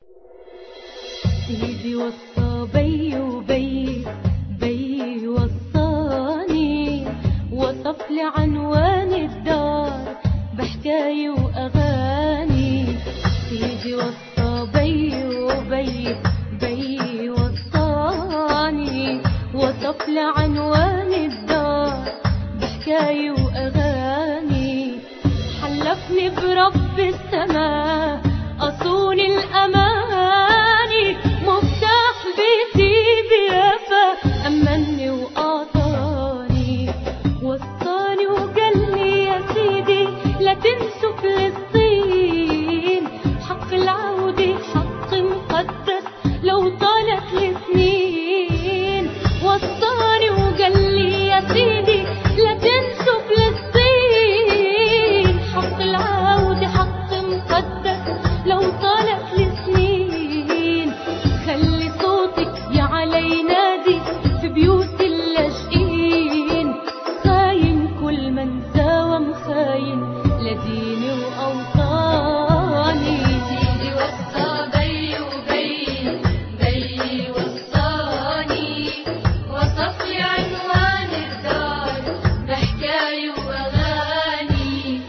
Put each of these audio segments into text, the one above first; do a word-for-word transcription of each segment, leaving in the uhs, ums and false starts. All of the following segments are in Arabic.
سيدي وصى بي وبي بي وصاني، وصف لي عنوان الدار بحكاية وأغاني. سيدي وصى بي وبي بي وصاني، وصف لي عنوان الدار بحكاية وأغاني. حلفني برب السماء أصون الأماني، مفتاح بيتي بيافا أمني وأعطاني. وصاني وقال لي يا سيدي لا تنسوا فلسطين، حق العودة حق مقدس لو طالت السنين. وصاني وقال لي يا سيدي لا تنسوا فلسطين، حق العودة حق مقدس لو طالت السنين. خلي صوتك يا علي نادي في بيوت اللاجئين، خاين كل من ساوم خاين لديني وأوطاني. سيدي وصى بي وبي بي وصاني، وصف لي عنوان الدار بحكاية وأغاني.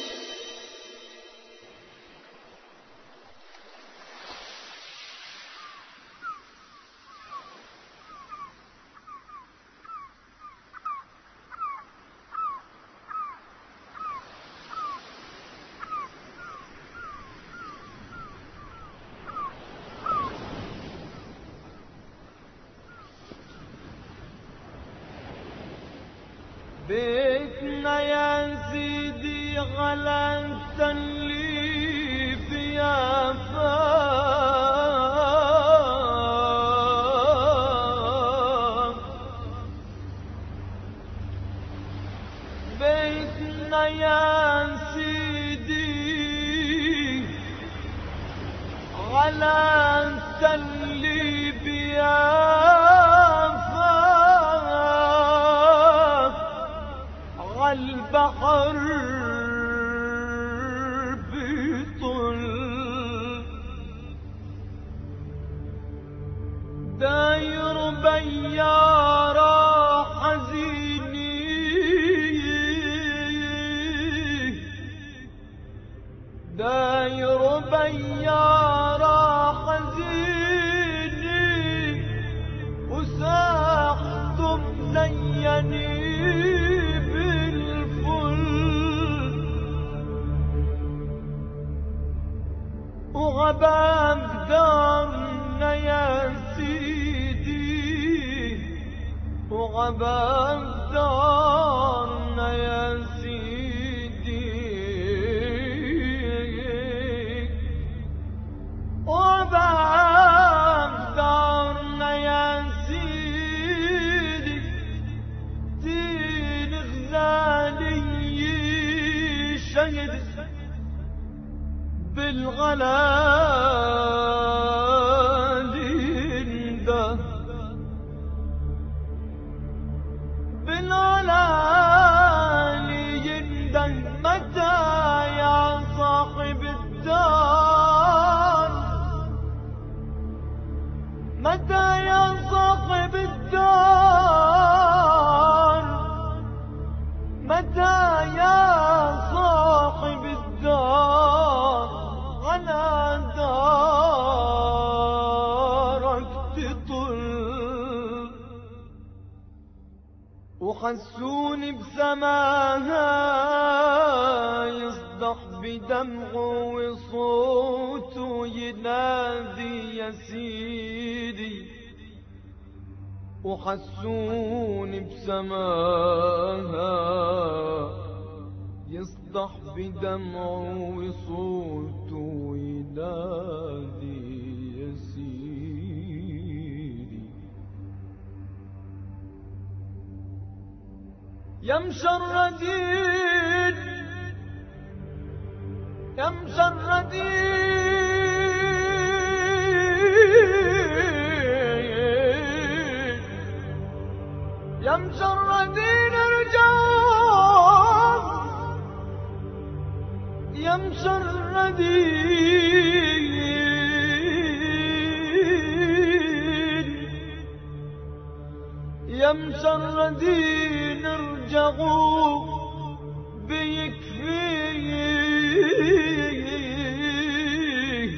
بيتنا يا سيدي غلنت اللي في يافا، بيتنا يا سيدي غلنت اللي بيافا، البحر بيطل داير بيارة حزيني، داير بيارة حزيني، وساحته مزيني وغبان دارنا يا سيدي، وغبان دارنا يا سيدي، وغبان دارنا يا سيدي. دين غزالي شهد بالغلال ينده، بالغلال ينده. متى يا صاحب الدار، متى يا صاحب الدار، متى يا صاحب الدار على دارك تطل. وحسوني بسماها يصدح بدمعه وصوته ينادي يا سيدي. وحسوني بسماها يصدح بدمعه وصوته ينادي يا سيدي. يا مشردين يا مشردين يا مشردين ارجعوا، يا مشردين يا مشردين ارجعوا بيكفيه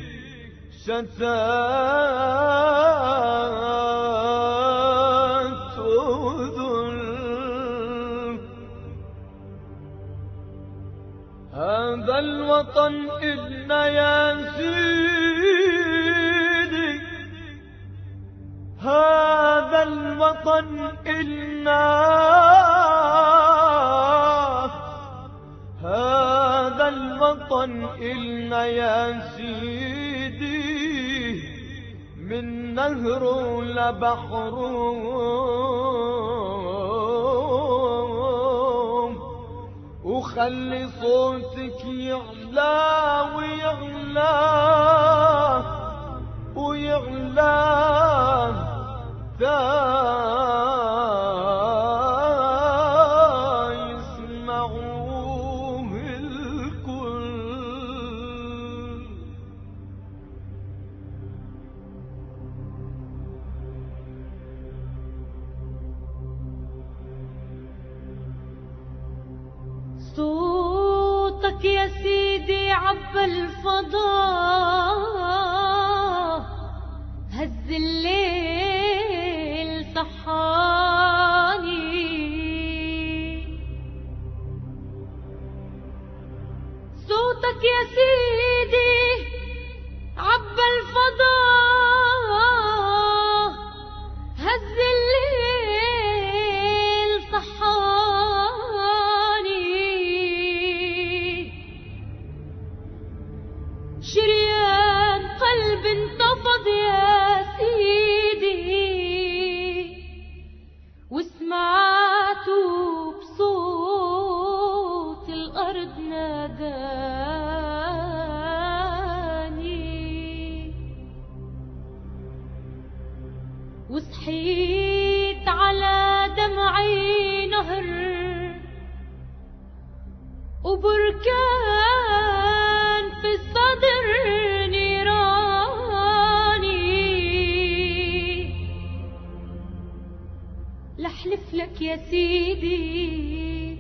شتات وذل. هذا الوطن إلنا يا سيدي، هذا الوطن إلنا، هذا الوطن إلنا يا سيدي، من نهر لبحر وخلي صوتك يعلى ويعلى ويعلى تا يسمعوه الكل. صوتك يا سيدي عبى الفضاء، هز الليل صحاني. صوتك يا سيدي عبى الفضاء، هز الليل صحاني. شريان قلب انتفض يا سيدي، وسمعته بصوت الأرض ناداني. وصحيت على دمعي نهر وبركان في الصدر نيراني. لحلف لك يا سيدي،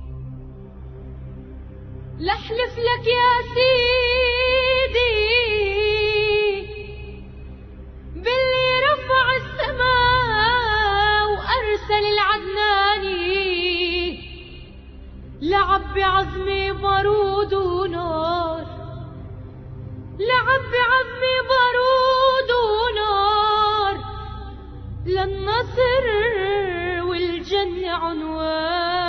لحلف لك يا سيدي، باللي رفع السماء وأرسل العدناني. لعب بعظمي بارود ونار، لعب بعظمي بارود ونار، للنصر والجنة عنوان.